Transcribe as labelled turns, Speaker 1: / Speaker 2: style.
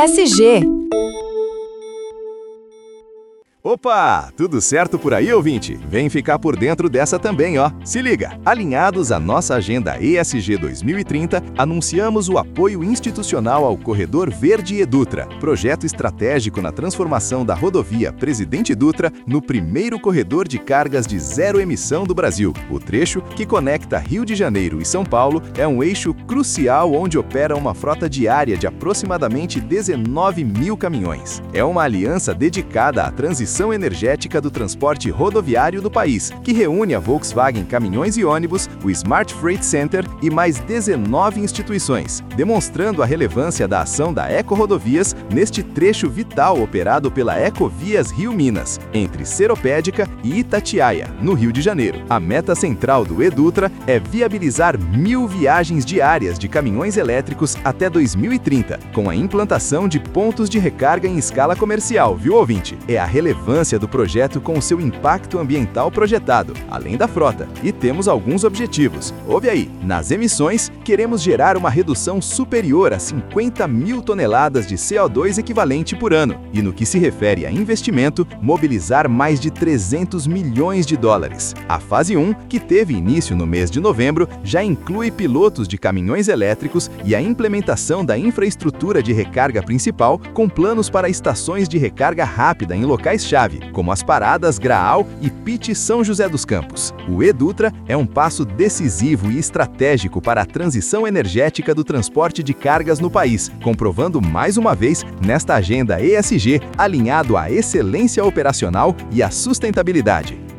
Speaker 1: ESG.
Speaker 2: Opa! Tudo certo por aí, ouvinte? Vem ficar por dentro dessa também, ó. Se liga! Alinhados à nossa agenda ESG 2030, anunciamos o apoio institucional ao Corredor Verde Edutra, projeto estratégico na transformação da rodovia Presidente Dutra no primeiro corredor de cargas de zero emissão do Brasil. O trecho, que conecta Rio de Janeiro e São Paulo, é um eixo crucial onde opera uma frota diária de aproximadamente 19 mil caminhões. É uma aliança dedicada à transição energética do transporte rodoviário do país, que reúne a Volkswagen Caminhões e Ônibus, o Smart Freight Center e mais 19 instituições, demonstrando a relevância da ação da Ecorodovias neste trecho vital operado pela Ecovias Rio Minas, entre Seropédica e Itatiaia, no Rio de Janeiro. A meta central do Edutra é viabilizar 1.000 viagens diárias de caminhões elétricos até 2030, com a implantação de pontos de recarga em escala comercial, viu, ouvinte? É a relevância do projeto com o seu impacto ambiental projetado, além da frota. E temos alguns objetivos. Ouve aí, nas emissões, queremos gerar uma redução superior a 50 mil toneladas de CO2 equivalente por ano. E no que se refere a investimento, mobilizar mais de 300 milhões de dólares. A fase 1, que teve início no mês de novembro, já inclui pilotos de caminhões elétricos e a implementação da infraestrutura de recarga principal, com planos para estações de recarga rápida em locais-chave, como as paradas Graal e PIT São José dos Campos. O Edutra é um passo decisivo e estratégico para a transição energética do transporte de cargas no país, comprovando mais uma vez nesta agenda ESG alinhado à excelência operacional e à sustentabilidade.